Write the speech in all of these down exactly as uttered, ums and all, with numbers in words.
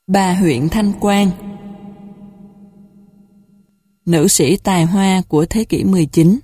Bà huyện Thanh Quan. Nữ sĩ tài hoa của thế kỷ mười chín.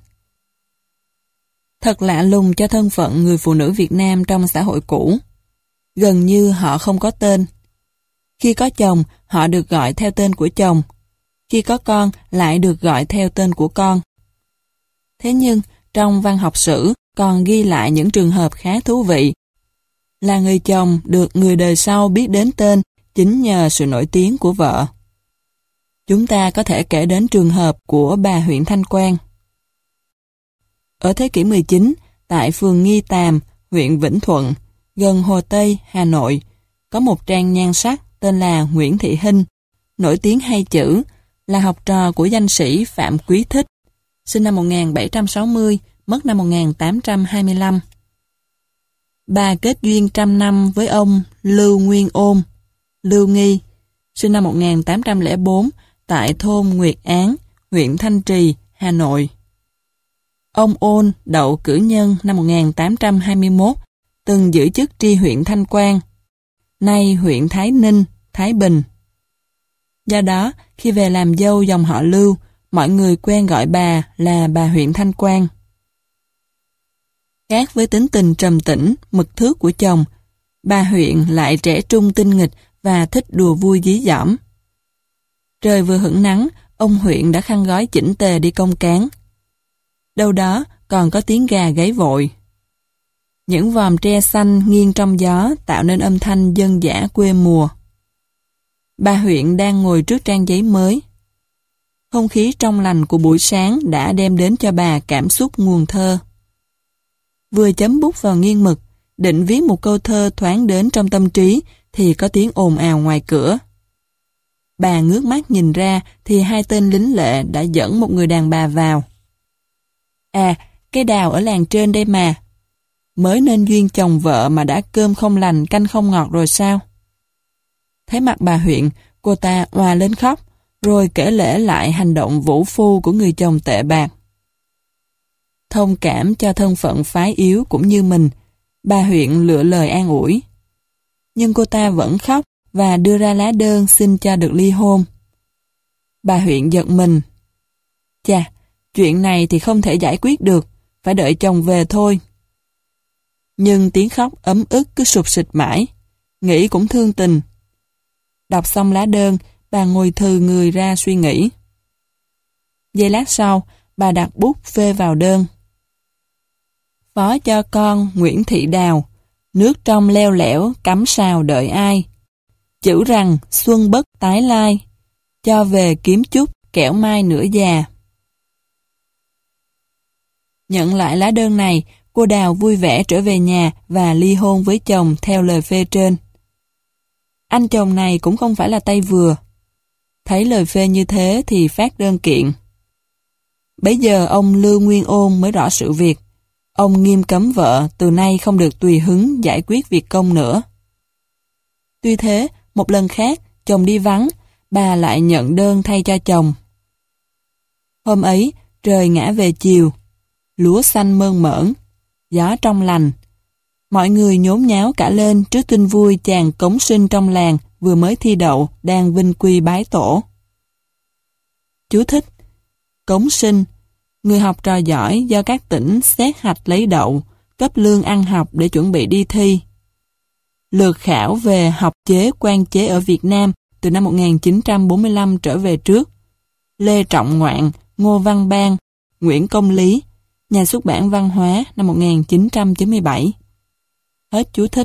Thật lạ lùng cho thân phận người phụ nữ Việt Nam trong xã hội cũ. Gần như họ không có tên. Khi có chồng, họ được gọi theo tên của chồng. Khi có con, lại được gọi theo tên của con. Thế nhưng, trong văn học sử còn ghi lại những trường hợp khá thú vị. Là người chồng được người đời sau biết đến tên chính nhờ sự nổi tiếng của vợ. Chúng ta có thể kể đến trường hợp của bà huyện Thanh Quan. Ở thế kỷ mười chín, tại phường Nghi Tàm, huyện Vĩnh Thuận, gần Hồ Tây, Hà Nội, có một trang nhan sắc tên là Nguyễn Thị Hinh, nổi tiếng hay chữ, là học trò của danh sĩ Phạm Quý Thích, sinh năm một nghìn bảy trăm sáu mươi, mất năm một nghìn tám trăm hai mươi lăm. Bà kết duyên trăm năm với ông Lưu Nguyên Ôn, Lưu Nghi, sinh năm một nghìn tám trăm lẻ bốn, tại thôn Nguyệt Án, huyện Thanh Trì, Hà Nội. Ông Ôn đậu cử nhân năm một nghìn tám trăm hai mươi mốt, từng giữ chức tri huyện Thanh Quan, nay huyện Thái Ninh, Thái Bình. Do đó, khi về làm dâu dòng họ Lưu, mọi người quen gọi bà là bà huyện Thanh Quan. Khác với tính tình trầm tĩnh, mực thước của chồng, bà huyện lại trẻ trung tinh nghịch và thích đùa vui dí dỏm. Trời vừa hửng nắng, ông huyện đã khăn gói chỉnh tề đi công cán. Đâu đó còn có tiếng gà gáy vội. Những vòm tre xanh nghiêng trong gió tạo nên âm thanh dân dã quê mùa. Bà huyện đang ngồi trước trang giấy mới. Không khí trong lành của buổi sáng đã đem đến cho bà cảm xúc nguồn thơ. Vừa chấm bút vào nghiêng mực, định viết một câu thơ thoáng đến trong tâm trí, thì có tiếng ồn ào ngoài cửa. Bà ngước mắt nhìn ra thì hai tên lính lệ đã dẫn một người đàn bà vào. À, cây đào ở làng trên đây mà. Mới nên duyên chồng vợ mà đã cơm không lành canh không ngọt rồi sao? Thấy mặt bà huyện, cô ta òa lên khóc, rồi kể lể lại hành động vũ phu của người chồng tệ bạc. Thông cảm cho thân phận phái yếu cũng như mình, bà huyện lựa lời an ủi. Nhưng cô ta vẫn khóc và đưa ra lá đơn xin cho được ly hôn. Bà huyện giật mình. Chà, chuyện này thì không thể giải quyết được, phải đợi chồng về thôi. Nhưng tiếng khóc ấm ức cứ sụp sịch mãi, nghĩ cũng thương tình. Đọc xong lá đơn, bà ngồi thừ người ra suy nghĩ. Giây lát sau, bà đặt bút phê vào đơn. Phó cho con Nguyễn Thị Đào, nước trong leo lẻo, cắm sào đợi ai. Chữ rằng xuân bất tái lai, cho về kiếm chút kẻo mai nửa già. Nhận lại lá đơn này, cô Đào vui vẻ trở về nhà và ly hôn với chồng theo lời phê trên. Anh chồng này cũng không phải là tay vừa. Thấy lời phê như thế thì phát đơn kiện. Bấy giờ ông Lưu Nguyên Ôn mới rõ sự việc. Ông nghiêm cấm vợ từ nay không được tùy hứng giải quyết việc công nữa. Tuy thế, một lần khác, chồng đi vắng, bà lại nhận đơn thay cho chồng. Hôm ấy, trời ngã về chiều, lúa xanh mơn mởn, gió trong lành. Mọi người nhốn nháo cả lên trước tin vui chàng cống sinh trong làng vừa mới thi đậu đang vinh quy bái tổ. Chú thích: Cống sinh, người học trò giỏi do các tỉnh xét hạch lấy đậu, cấp lương ăn học để chuẩn bị đi thi. Lược khảo về học chế quan chế ở Việt Nam từ năm một nghìn chín trăm bốn mươi lăm trở về trước. Lê Trọng Ngoạn, Ngô Văn Ban, Nguyễn Công Lý, Nhà xuất bản Văn hóa năm một nghìn chín trăm chín mươi bảy. Hết chú thích.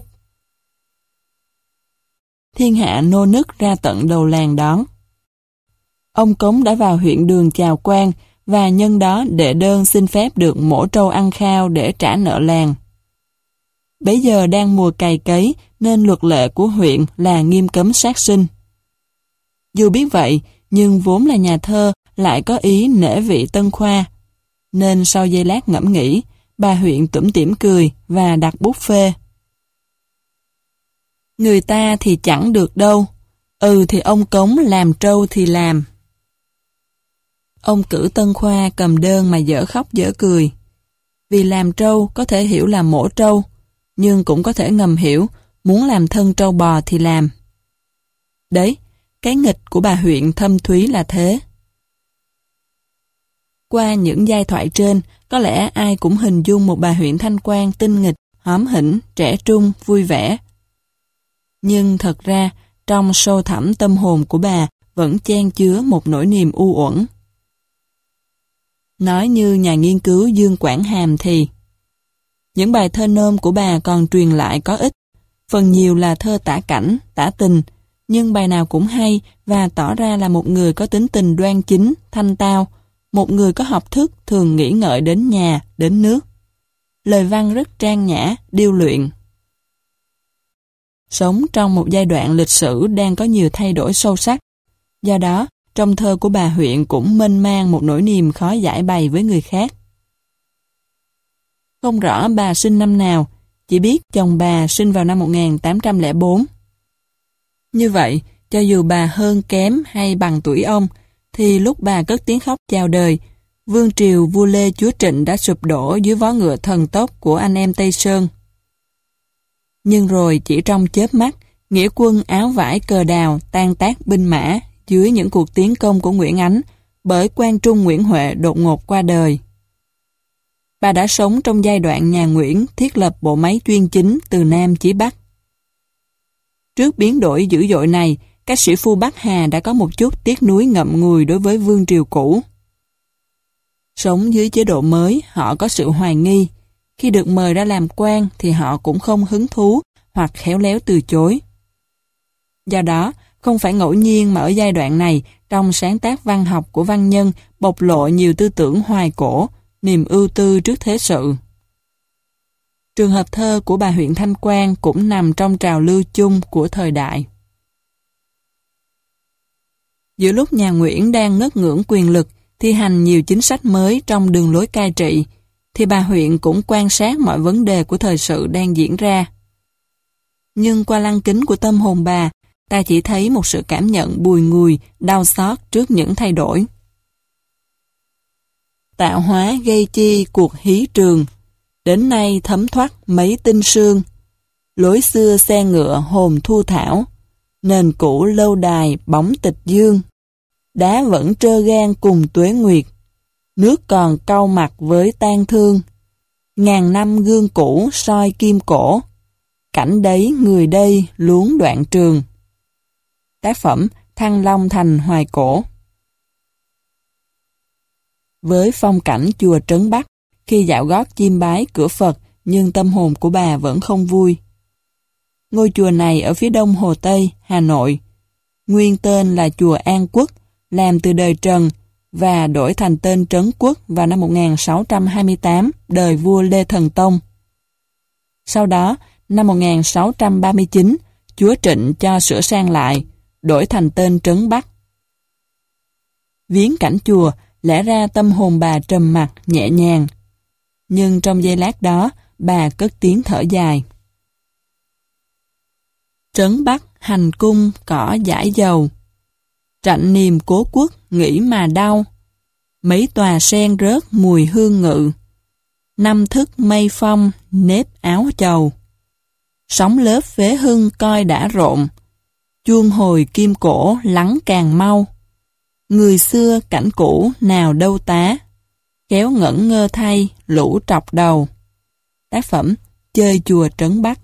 Thiên hạ nô nức ra tận đầu làng đón. Ông Cống đã vào huyện Đường chào quan và nhân đó đệ đơn xin phép được mổ trâu ăn khao để trả nợ làng. Bấy giờ đang mùa cày cấy nên luật lệ của huyện là nghiêm cấm sát sinh. Dù biết vậy, nhưng vốn là nhà thơ lại có ý nể vị Tân Khoa, nên sau giây lát ngẫm nghĩ, bà huyện tủm tỉm cười và đặt bút phê. Người ta thì chẳng được đâu, ừ thì ông Cống làm trâu thì làm. Ông cử Tân Khoa cầm đơn mà dở khóc dở cười. Vì làm trâu có thể hiểu là mổ trâu, nhưng cũng có thể ngầm hiểu muốn làm thân trâu bò thì làm. Đấy, cái nghịch của bà huyện thâm thúy là thế. Qua những giai thoại trên, có lẽ ai cũng hình dung một bà huyện Thanh Quan tinh nghịch, hóm hỉnh, trẻ trung, vui vẻ. Nhưng thật ra, trong sâu thẳm tâm hồn của bà vẫn chan chứa một nỗi niềm u uẩn. Nói như nhà nghiên cứu Dương Quảng Hàm thì những bài thơ nôm của bà còn truyền lại có ích, phần nhiều là thơ tả cảnh, tả tình, nhưng bài nào cũng hay và tỏ ra là một người có tính tình đoan chính, thanh tao, một người có học thức thường nghĩ ngợi đến nhà, đến nước. Lời văn rất trang nhã, điêu luyện. Sống trong một giai đoạn lịch sử đang có nhiều thay đổi sâu sắc. Do đó, trong thơ của bà huyện cũng mênh mang một nỗi niềm khó giải bày với người khác. Không rõ bà sinh năm nào, chỉ biết chồng bà sinh vào năm một nghìn tám trăm lẻ bốn. Như vậy, cho dù bà hơn kém hay bằng tuổi ông, thì lúc bà cất tiếng khóc chào đời, vương triều vua Lê Chúa Trịnh đã sụp đổ dưới vó ngựa thần tốc của anh em Tây Sơn. Nhưng rồi chỉ trong chớp mắt, nghĩa quân áo vải cờ đào tan tác binh mã dưới những cuộc tiến công của Nguyễn Ánh bởi quan trung Nguyễn Huệ đột ngột qua đời. Bà đã sống trong giai đoạn nhà Nguyễn thiết lập bộ máy chuyên chính từ Nam chí Bắc. Trước biến đổi dữ dội này, các sĩ phu Bắc Hà đã có một chút tiếc nuối ngậm ngùi đối với vương triều cũ. Sống dưới chế độ mới, họ có sự hoài nghi. Khi được mời ra làm quan thì họ cũng không hứng thú hoặc khéo léo từ chối. Do đó, không phải ngẫu nhiên mà ở giai đoạn này, trong sáng tác văn học của văn nhân bộc lộ nhiều tư tưởng hoài cổ, niềm ưu tư trước thế sự. Trường hợp thơ của bà huyện Thanh Quan cũng nằm trong trào lưu chung của thời đại. Giữa lúc nhà Nguyễn đang ngất ngưỡng quyền lực, thi hành nhiều chính sách mới trong đường lối cai trị, thì bà huyện cũng quan sát mọi vấn đề của thời sự đang diễn ra. Nhưng qua lăng kính của tâm hồn bà, ta chỉ thấy một sự cảm nhận bùi ngùi, đau xót trước những thay đổi. Tạo hóa gây chi cuộc hí trường, đến nay thấm thoát mấy tinh sương. Lối xưa xe ngựa hồn thu thảo, nền cũ lâu đài bóng tịch dương. Đá vẫn trơ gan cùng tuế nguyệt, nước còn cau mặt với tang thương. Ngàn năm gương cũ soi kim cổ, cảnh đấy người đây luống đoạn trường. Tác phẩm Thăng Long Thành Hoài Cổ. Với phong cảnh chùa Trấn Bắc, khi dạo gót chiêm bái cửa Phật, nhưng tâm hồn của bà vẫn không vui. Ngôi chùa này ở phía đông Hồ Tây, Hà Nội. Nguyên tên là chùa An Quốc, làm từ đời Trần và đổi thành tên Trấn Quốc vào năm một nghìn sáu trăm hai mươi tám, đời vua Lê Thần Tông. Sau đó, năm một nghìn sáu trăm ba mươi chín, chúa Trịnh cho sửa sang lại, đổi thành tên Trấn Bắc. Viếng cảnh chùa, lẽ ra tâm hồn bà trầm mặc, nhẹ nhàng. Nhưng trong giây lát đó, bà cất tiếng thở dài. Trấn Bắc hành cung cỏ dãi dầu, trạnh niềm cố quốc nghĩ mà đau. Mấy tòa sen rớt mùi hương ngự, năm thức mây phong nếp áo chầu. Sóng lớp phế hưng coi đã rộn, chuông hồi kim cổ lắng càng mau. Người xưa cảnh cũ nào đâu tá, kéo ngẩn ngơ thay lũ trọc đầu. Tác phẩm Chơi chùa Trấn Bắc.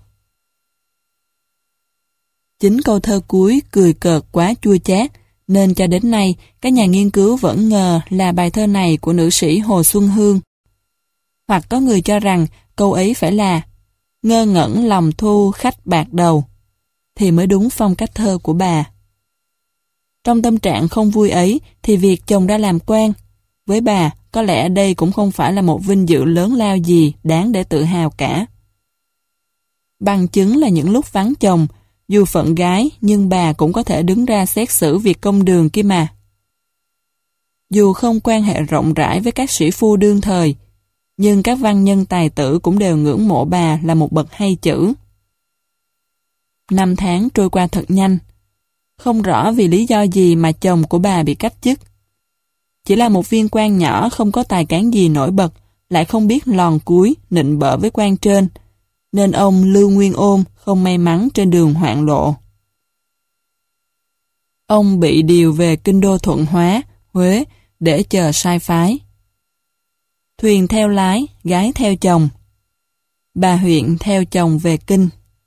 Chính câu thơ cuối cười cợt quá chua chát, nên cho đến nay các nhà nghiên cứu vẫn ngờ là bài thơ này của nữ sĩ Hồ Xuân Hương. Hoặc có người cho rằng câu ấy phải là ngơ ngẩn lòng thu khách bạc đầu, thì mới đúng phong cách thơ của bà. Trong tâm trạng không vui ấy thì việc chồng ra làm quan, với bà có lẽ đây cũng không phải là một vinh dự lớn lao gì đáng để tự hào cả. Bằng chứng là những lúc vắng chồng, dù phận gái nhưng bà cũng có thể đứng ra xét xử việc công đường kia mà. Dù không quan hệ rộng rãi với các sĩ phu đương thời, nhưng các văn nhân tài tử cũng đều ngưỡng mộ bà là một bậc hay chữ. Năm tháng trôi qua thật nhanh. Không rõ vì lý do gì mà chồng của bà bị cách chức. Chỉ là một viên quan nhỏ không có tài cán gì nổi bật, lại không biết lòn cúi, nịnh bợ với quan trên, nên ông Lưu Nguyên Ôn không may mắn trên đường hoạn lộ. Ông bị điều về kinh đô Thuận Hóa, Huế để chờ sai phái. Thuyền theo lái, gái theo chồng. Bà huyện theo chồng về kinh.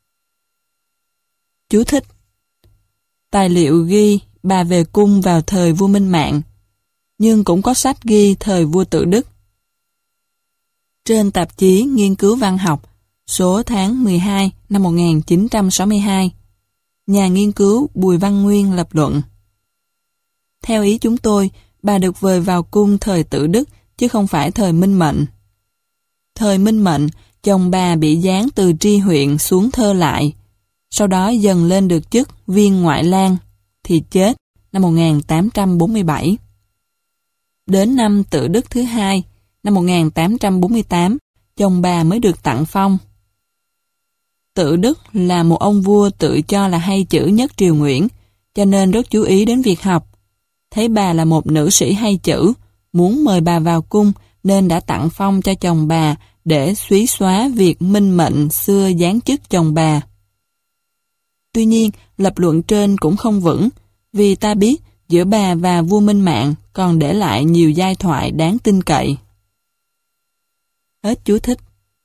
Chú thích: tài liệu ghi bà về cung vào thời vua Minh Mạng, nhưng cũng có sách ghi thời vua Tự Đức. Trên tạp chí Nghiên cứu văn học, số tháng mười hai năm một nghìn chín trăm sáu mươi hai, nhà nghiên cứu Bùi Văn Nguyên lập luận: theo ý chúng tôi, bà được vời vào cung thời Tự Đức chứ không phải thời Minh Mệnh. Thời Minh Mệnh, chồng bà bị giáng từ tri huyện xuống Thơ Lại, sau đó dần lên được chức viên ngoại lang, thì chết năm một nghìn tám trăm bốn mươi bảy. Đến năm Tự Đức thứ hai, năm một nghìn tám trăm bốn mươi tám, chồng bà mới được tặng phong. Tự Đức là một ông vua tự cho là hay chữ nhất triều Nguyễn, cho nên rất chú ý đến việc học. Thấy bà là một nữ sĩ hay chữ, muốn mời bà vào cung nên đã tặng phong cho chồng bà để xúy xóa việc Minh Mệnh xưa giáng chức chồng bà. Tuy nhiên, lập luận trên cũng không vững, vì ta biết giữa bà và vua Minh Mạng còn để lại nhiều giai thoại đáng tin cậy. Hết chú thích.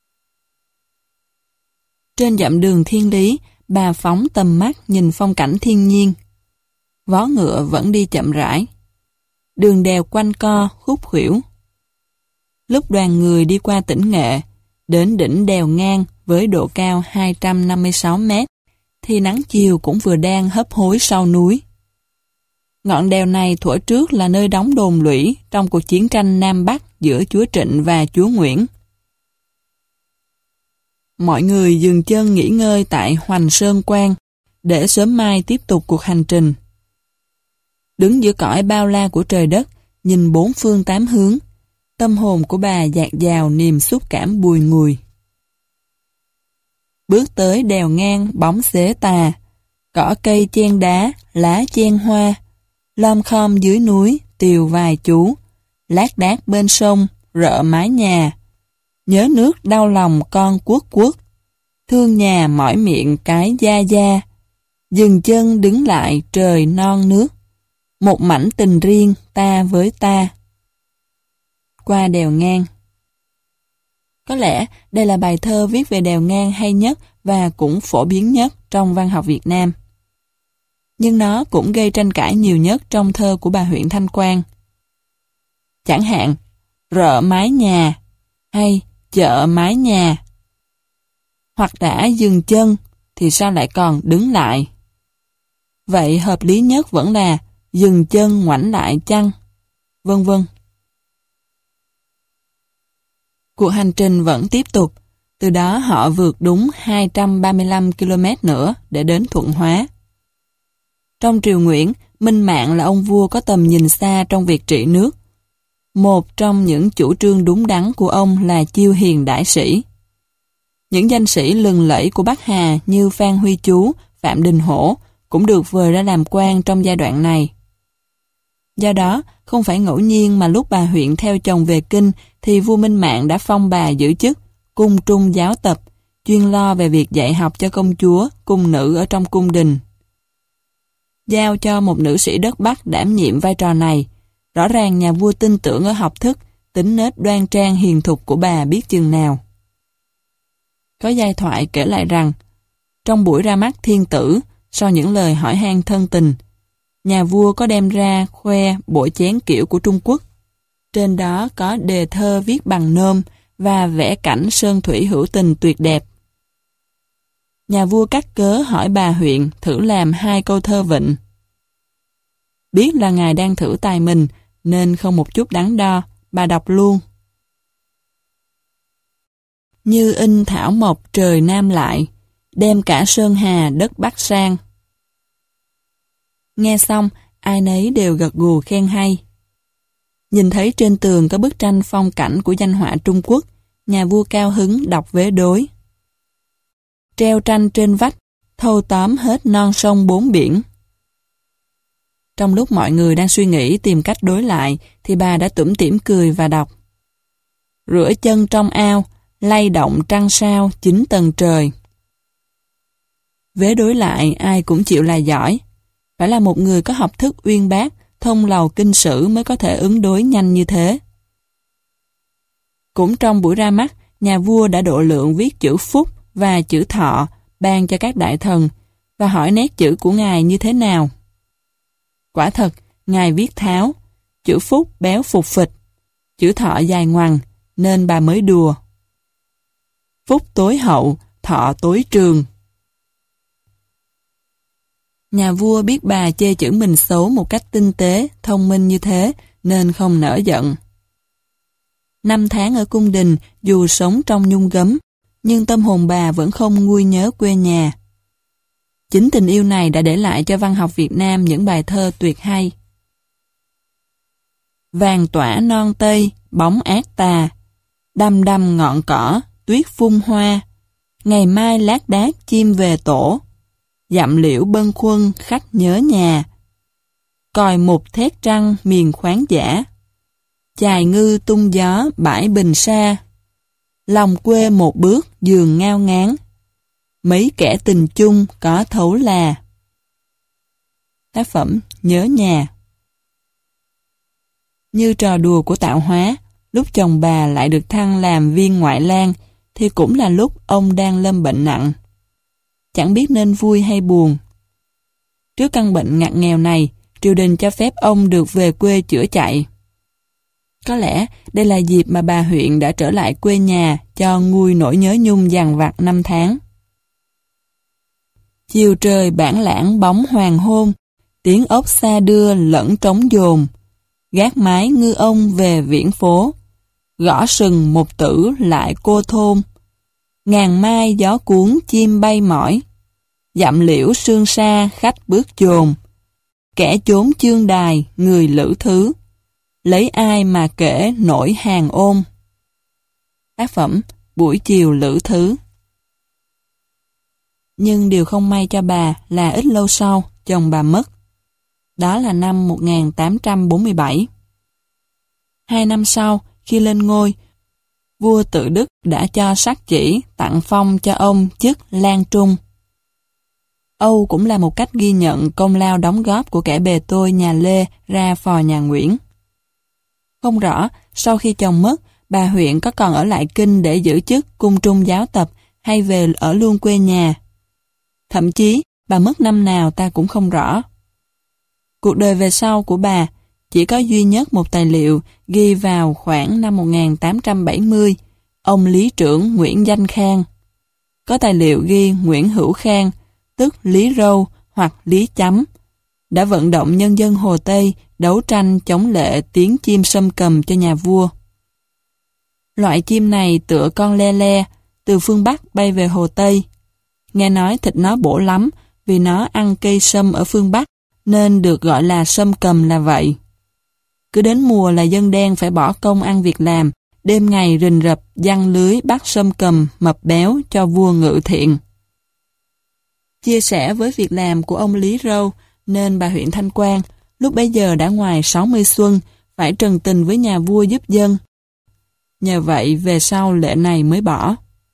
Trên dặm đường thiên lý, bà phóng tầm mắt nhìn phong cảnh thiên nhiên. Vó ngựa vẫn đi chậm rãi. Đường đèo quanh co, khúc khuỷu. Lúc đoàn người đi qua tỉnh Nghệ, đến đỉnh đèo ngang với độ cao hai trăm năm mươi sáu mét, thì nắng chiều cũng vừa đang hấp hối sau núi. Ngọn đèo này thuở trước là nơi đóng đồn lũy trong cuộc chiến tranh Nam Bắc giữa chúa Trịnh và chúa Nguyễn. Mọi người dừng chân nghỉ ngơi tại Hoành Sơn Quan để sớm mai tiếp tục cuộc hành trình. Đứng giữa cõi bao la của trời đất, nhìn bốn phương tám hướng, tâm hồn của bà dạt dào niềm xúc cảm bùi ngùi. Bước tới đèo ngang bóng xế tà, cỏ cây chen đá, lá chen hoa, lom khom dưới núi, tiều vài chú, lác đác bên sông, rợ mái nhà. Nhớ nước đau lòng con quốc quốc, thương nhà mỏi miệng cái da da. Dừng chân đứng lại trời non nước, một mảnh tình riêng ta với ta. Qua đèo ngang. Có lẽ đây là bài thơ viết về đèo ngang hay nhất và cũng phổ biến nhất trong văn học Việt Nam. Nhưng nó cũng gây tranh cãi nhiều nhất trong thơ của bà huyện Thanh Quan. Chẳng hạn, rợ mái nhà hay chợ mái nhà. Hoặc đã dừng chân thì sao lại còn đứng lại? Vậy hợp lý nhất vẫn là dừng chân ngoảnh lại chăng? Vân vân. Cuộc hành trình vẫn tiếp tục. Từ đó họ vượt đúng hai trăm ba mươi lăm ki lô mét nữa để đến Thuận Hóa. Trong triều Nguyễn, Minh Mạng là ông vua có tầm nhìn xa trong việc trị nước. Một trong những chủ trương đúng đắn của ông là chiêu hiền đãi sĩ. Những danh sĩ lừng lẫy của Bắc Hà như Phan Huy Chú, Phạm Đình Hổ cũng được vời ra làm quan trong giai đoạn này. Do đó, không phải ngẫu nhiên mà lúc bà huyện theo chồng về kinh thì vua Minh Mạng đã phong bà giữ chức cung trung giáo tập, chuyên lo về việc dạy học cho công chúa, cung nữ ở trong cung đình. Giao cho một nữ sĩ đất Bắc đảm nhiệm vai trò này, rõ ràng nhà vua tin tưởng ở học thức, tính nết đoan trang hiền thục của bà biết chừng nào. Có giai thoại kể lại rằng, trong buổi ra mắt thiên tử, sau những lời hỏi han thân tình, nhà vua có đem ra khoe bộ chén kiểu của Trung Quốc. Trên đó có đề thơ viết bằng nôm và vẽ cảnh sơn thủy hữu tình tuyệt đẹp. Nhà vua cắt cớ hỏi bà huyện thử làm hai câu thơ vịnh. Biết là ngài đang thử tài mình nên không một chút đắn đo, bà đọc luôn. Như in thảo mộc trời Nam lại, đem cả Sơn Hà đất Bắc sang. Nghe xong, ai nấy đều gật gù khen hay. Nhìn thấy trên tường có bức tranh phong cảnh của danh họa Trung Quốc, nhà vua cao hứng đọc vế đối. Treo tranh trên vách, thâu tóm hết non sông bốn biển. Trong lúc mọi người đang suy nghĩ tìm cách đối lại, thì bà đã tủm tỉm cười và đọc. Rửa chân trong ao, lay động trăng sao chín tầng trời. Vế đối lại ai cũng chịu là giỏi. phải là một người có học thức uyên bác, thông lầu kinh sử mới có thể ứng đối nhanh như thế. Cũng trong buổi ra mắt, nhà vua đã độ lượng viết chữ Phúc và chữ Thọ ban cho các đại thần và hỏi nét chữ của ngài như thế nào. Quả thật, ngài viết tháo, chữ Phúc béo phục phịch, chữ Thọ dài ngoằng, nên bà mới đùa. Phúc tối hậu, Thọ tối trường. Nhà vua biết bà chê chữ mình xấu một cách tinh tế, thông minh như thế, nên không nỡ giận. Năm tháng ở cung đình, dù sống trong nhung gấm, nhưng tâm hồn bà vẫn không nguôi nhớ quê nhà. Chính tình yêu này đã để lại cho văn học Việt Nam những bài thơ tuyệt hay. Vàng tỏa non tây, bóng ác tà, đăm đăm ngọn cỏ, tuyết phun hoa, ngày mai lác đác chim về tổ, dặm liễu bâng khuâng khách nhớ nhà, còi mục thét trăng miền khoáng dã, chài ngư tung gió bãi bình sa, lòng quê một bước giường ngao ngán, mấy kẻ tình chung có thấu là. Tác phẩm Nhớ Nhà. Như trò đùa của tạo hóa, lúc chồng bà lại được thăng làm viên ngoại lang thì cũng là lúc ông đang lâm bệnh nặng. Chẳng biết nên vui hay buồn. Trước căn bệnh ngặt nghèo này, triều đình cho phép ông được về quê chữa chạy. Có lẽ đây là dịp mà bà huyện đã trở lại quê nhà cho nguôi nỗi nhớ nhung dằn vặt năm tháng. Chiều trời bản lãng bóng hoàng hôn, tiếng ốc xa đưa lẫn trống dồn, gác mái ngư ông về viễn phố, gõ sừng một tử lại cô thôn, ngàn mai gió cuốn chim bay mỏi, dặm liễu sương sa khách bước dồn, kẻ trốn chương đài người lữ thứ, lấy ai mà kể nỗi hàng ôm. Tác phẩm Buổi chiều lữ thứ. Nhưng điều không may cho bà là ít lâu sau, chồng bà mất. Đó là năm một nghìn tám trăm bốn mươi bảy. Hai năm sau, khi lên ngôi, vua Tự Đức đã cho sắc chỉ tặng phong cho ông chức Lan Trung. Âu cũng là một cách ghi nhận công lao đóng góp của kẻ bề tôi nhà Lê ra phò nhà Nguyễn. Không rõ, sau khi chồng mất, bà huyện có còn ở lại kinh để giữ chức cung trung giáo tập hay về ở luôn quê nhà. Thậm chí, bà mất năm nào ta cũng không rõ. Cuộc đời về sau của bà chỉ có duy nhất một tài liệu ghi vào khoảng năm một nghìn tám trăm bảy mươi, ông lý trưởng Nguyễn Danh Khang. Có tài liệu ghi Nguyễn Hữu Khang, tức Lý Râu hoặc Lý Chấm, đã vận động nhân dân Hồ Tây đấu tranh chống lệ tiếng chim sâm cầm cho nhà vua. Loại chim này tựa con le le, từ phương Bắc bay về Hồ Tây. Nghe nói thịt nó bổ lắm vì nó ăn cây sâm ở phương Bắc, nên được gọi là sâm cầm là vậy. Cứ đến mùa là dân đen phải bỏ công ăn việc làm, đêm ngày rình rập giăng lưới bắt sâm cầm mập béo cho vua Ngự Thiện. Chia sẻ với việc làm của ông Lý Râu, nên bà huyện Thanh Quan lúc bấy giờ đã ngoài sáu mươi xuân, phải trần tình với nhà vua giúp dân. Nhờ vậy về sau lệ này mới bỏ.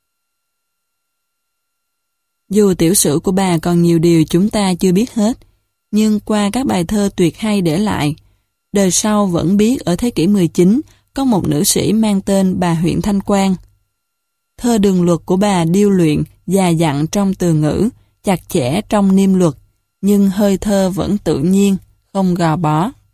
Dù tiểu sử của bà còn nhiều điều chúng ta chưa biết hết, nhưng qua các bài thơ tuyệt hay để lại, đời sau vẫn biết ở thế kỷ mười chín có một nữ sĩ mang tên bà huyện Thanh Quan. Thơ đường luật của bà điêu luyện, già dặn trong từ ngữ, chặt chẽ trong niêm luật, nhưng hơi thơ vẫn tự nhiên, không gò bó.